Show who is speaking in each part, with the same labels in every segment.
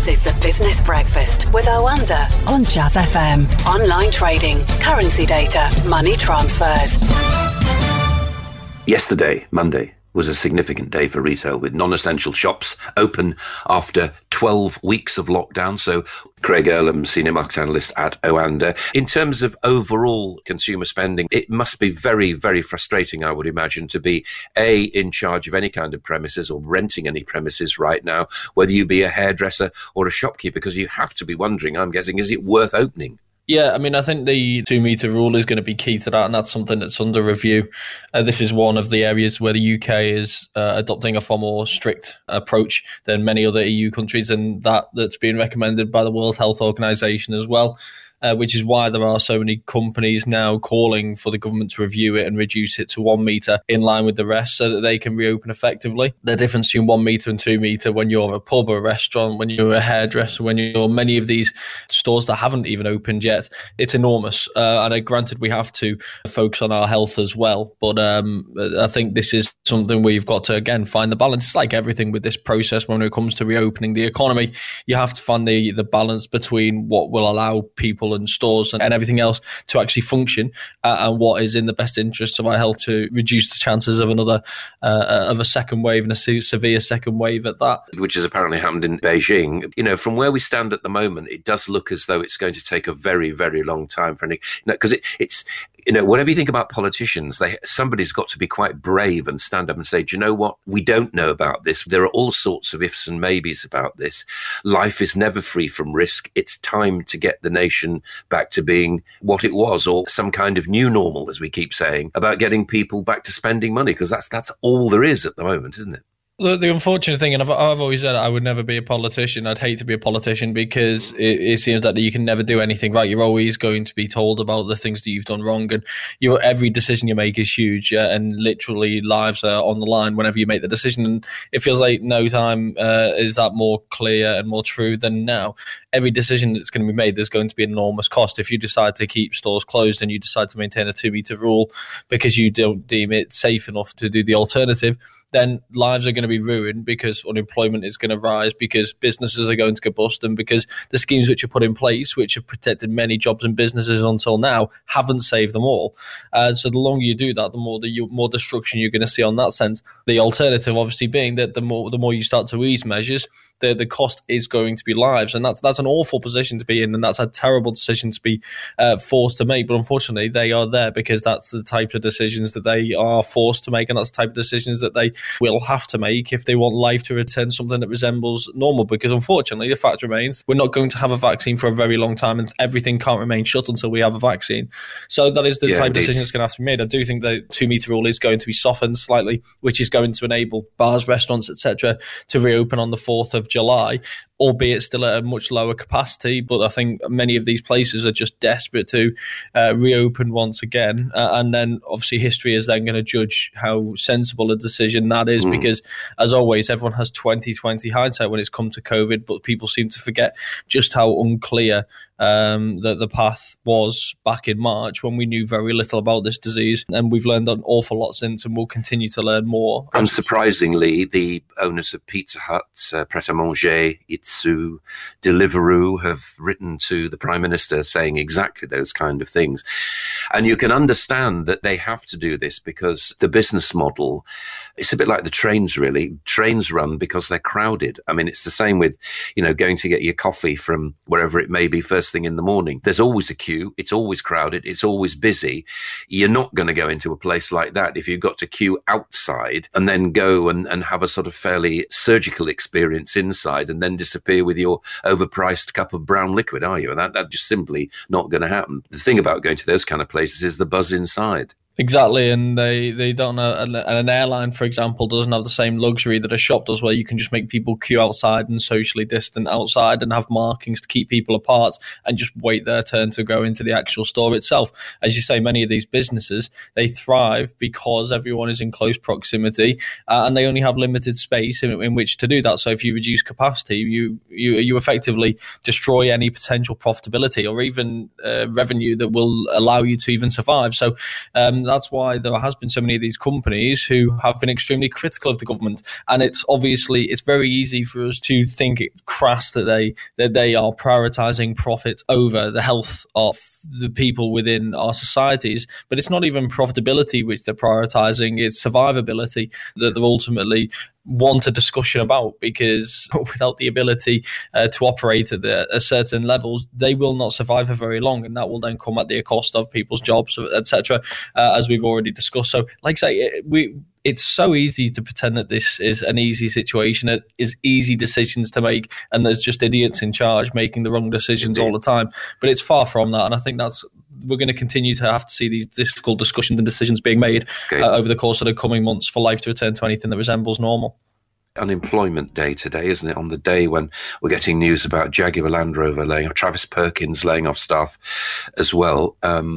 Speaker 1: is the Business Breakfast with Oanda on Jazz FM. Online trading, currency data, money transfers.
Speaker 2: Yesterday, Monday, was a significant day for retail, with non-essential shops open after 12 weeks of lockdown. So Craig Earlham, Senior Market Analyst at Oanda. In terms of overall consumer spending, it must be very, very frustrating, I would imagine, to be in charge of any kind of premises or renting any premises right now, whether you be a hairdresser or a shopkeeper, because you have to be wondering, I'm guessing, is it worth opening?
Speaker 3: Yeah, I mean, I think the 2 metre rule is going to be key to that, and that's something that's under review. This is one of the areas where the UK is adopting a far more strict approach than many other EU countries, and that's being recommended by the World Health Organization as well. Which is why there are so many companies now calling for the government to review it and reduce it to 1 metre in line with the rest so that they can reopen effectively. The difference between 1 metre and 2 metre when you're a pub or a restaurant, when you're a hairdresser, when you're many of these stores that haven't even opened yet, it's enormous. And granted, we have to focus on our health as well. But I think this is something where you've got to, again, find the balance. It's like everything with this process when it comes to reopening the economy. You have to find the balance between what will allow people and stores and everything else to actually function and what is in the best interests of our health to reduce the chances of of a second wave, and a severe second wave at that. Which
Speaker 2: has apparently happened in Beijing. You know, from where we stand at the moment, it does look as though it's going to take a very, very long time for any, because it's whatever you think about politicians, somebody's got to be quite brave and stand up and say, do you know what? We don't know about this. There are all sorts of ifs and maybes about this. Life is never free from risk. It's time to get the nation back to being what it was, or some kind of new normal, as we keep saying, about getting people back to spending money, because that's all there is at the moment, isn't it?
Speaker 3: The unfortunate thing, and I've always said I would never be a politician. I'd hate to be a politician because it seems that you can never do anything right. You're always going to be told about the things that you've done wrong, and every decision you make is huge, and literally lives are on the line whenever you make the decision. And it feels like no time is that more clear and more true than now. Every decision that's going to be made, there's going to be an enormous cost. If you decide to keep stores closed and you decide to maintain a 2 metre rule because you don't deem it safe enough to do the alternative, then lives are going to be ruined, because unemployment is going to rise, because businesses are going to go bust, and because the schemes which are put in place, which have protected many jobs and businesses until now, haven't saved them all. So the longer you do that, the more destruction you're going to see on that sense. The alternative, obviously, being that the more you start to ease measures, the cost is going to be lives, and that's an awful position to be in, and that's a terrible decision to be forced to make. But unfortunately, they are there because that's the type of decisions that they are forced to make, and that's the type of decisions that they will have to make if they want life to return something that resembles normal. Because unfortunately, the fact remains, we're not going to have a vaccine for a very long time, and everything can't remain shut until we have a vaccine. So that is the type of decision that's going to have to be made. I do think the 2 metre rule is going to be softened slightly, which is going to enable bars, restaurants, etc. to reopen on the 4th of July, albeit still at a much lower capacity. But I think many of these places are just desperate to reopen once again. And then obviously history is then going to judge how sensible a decision that is, because as always, everyone has 20/20 hindsight when it's come to COVID, but people seem to forget just how unclear that the path was back in March, when we knew very little about this disease. And we've learned an awful lot since, and we'll continue to learn more.
Speaker 2: Unsurprisingly, the owners of Pizza Hut, Pret A Manger, Itsu, Deliveroo have written to the Prime Minister saying exactly those kind of things. And you can understand that they have to do this because the business model, it's a bit like the trains, really. Trains run because they're crowded. I mean, it's the same with, going to get your coffee from wherever it may be first thing in the morning. There's always a queue. It's always crowded. It's always busy. You're not going to go into a place like that if you've got to queue outside and then go and have a sort of fairly surgical experience inside and then disappear with your overpriced cup of brown liquid, are you? And that's just simply not going to happen. The thing about going to those kind of places is the buzz inside.
Speaker 3: Exactly, and they don't know, and an airline, for example, doesn't have the same luxury that a shop does, where you can just make people queue outside and socially distant outside and have markings to keep people apart and just wait their turn to go into the actual store itself. As you say, many of these businesses, they thrive because everyone is in close proximity and they only have limited space in which to do that. So if you reduce capacity, you effectively destroy any potential profitability or even revenue that will allow you to even survive. So that's why there has been so many of these companies who have been extremely critical of the government. And it's very easy for us to think it's crass that they are prioritising profit over the health of the people within our societies. But it's not even profitability which they're prioritising, it's survivability that they're ultimately want a discussion about, because without the ability to operate at certain levels, they will not survive for very long, and that will then come at the cost of people's jobs, etc., as we've already discussed. So, like I say, it's so easy to pretend that this is an easy situation. It is easy decisions to make, and there's just idiots in charge making the wrong decisions all the time. But it's far from that, and I think we're going to continue to have to see these difficult discussions and decisions being made over the course of the coming months for life to return to anything that resembles normal.
Speaker 2: Unemployment day today, isn't it? On the day when we're getting news about Jaguar Land Rover laying off, Travis Perkins laying off staff as well.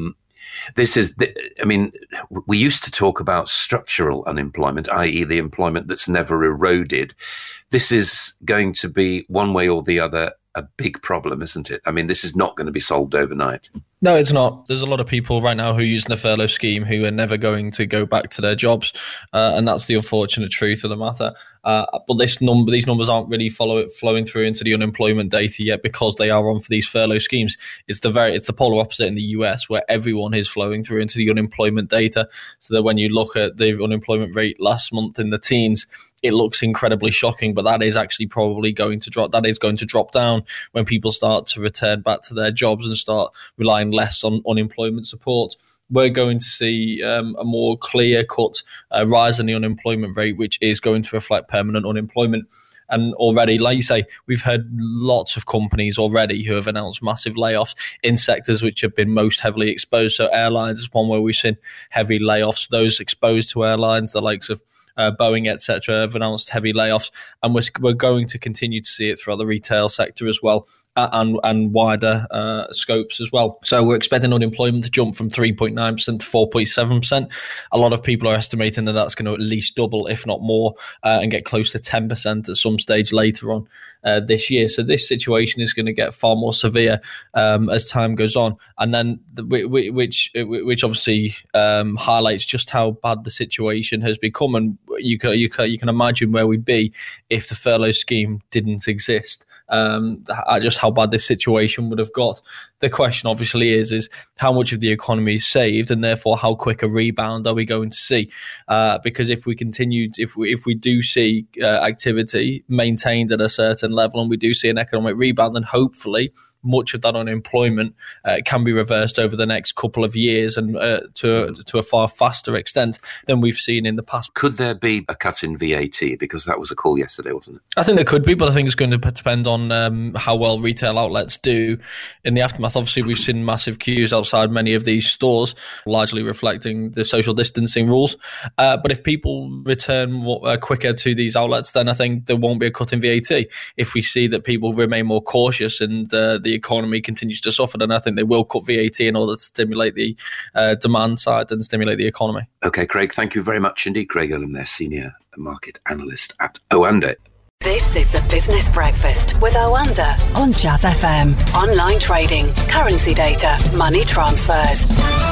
Speaker 2: We used to talk about structural unemployment, i.e. the employment that's never eroded. This is going to be, one way or the other, a big problem, isn't it? I mean, this is not going to be solved overnight.
Speaker 3: No, it's not. There's a lot of people right now who are using the furlough scheme who are never going to go back to their jobs, and that's the unfortunate truth of the matter. But these numbers aren't really flowing through into the unemployment data yet, because they are on for these furlough schemes. It's the polar opposite in the US, where everyone is flowing through into the unemployment data. So that when you look at the unemployment rate last month in the teens, it looks incredibly shocking, but that is actually probably going to drop. That is going to drop down when people start to return back to their jobs and start relying less on unemployment support. We're going to see a more clear-cut rise in the unemployment rate, which is going to reflect permanent unemployment. And already, like you say, we've heard lots of companies already who have announced massive layoffs in sectors which have been most heavily exposed. So airlines is one where we've seen heavy layoffs. Those exposed to airlines, the likes of Boeing, etc., have announced heavy layoffs, and we're going to continue to see it throughout the retail sector as well, and wider scopes as well. So we're expecting unemployment to jump from 3.9% to 4.7%. A lot of people are estimating that that's going to at least double, if not more, and get close to 10% at some stage later on this year. So this situation is going to get far more severe as time goes on, and then which obviously highlights just how bad the situation has become. And you can imagine where we'd be if the furlough scheme didn't exist. Just how bad this situation would have got. The question obviously is how much of the economy is saved, and therefore how quick a rebound are we going to see? Because if we do see activity maintained at a certain level, and we do see an economic rebound, then hopefully much of that unemployment can be reversed over the next couple of years, and to a far faster extent than we've seen in the past.
Speaker 2: Could there be a cut in VAT? Because that was a call yesterday, wasn't it?
Speaker 3: I think there could be, but I think it's going to depend on how well retail outlets do in the aftermath. Obviously, we've seen massive queues outside many of these stores, largely reflecting the social distancing rules. But if people return quicker to these outlets, then I think there won't be a cut in VAT. If we see that people remain more cautious and the economy continues to suffer, then I think they will cut VAT in order to stimulate the demand side and stimulate the economy.
Speaker 2: Okay, Craig, thank you very much indeed. Craig Elam there, Senior Market Analyst at Oanda.
Speaker 1: This is the Business Breakfast with Oanda on Jazz FM. Online trading, currency data, money transfers.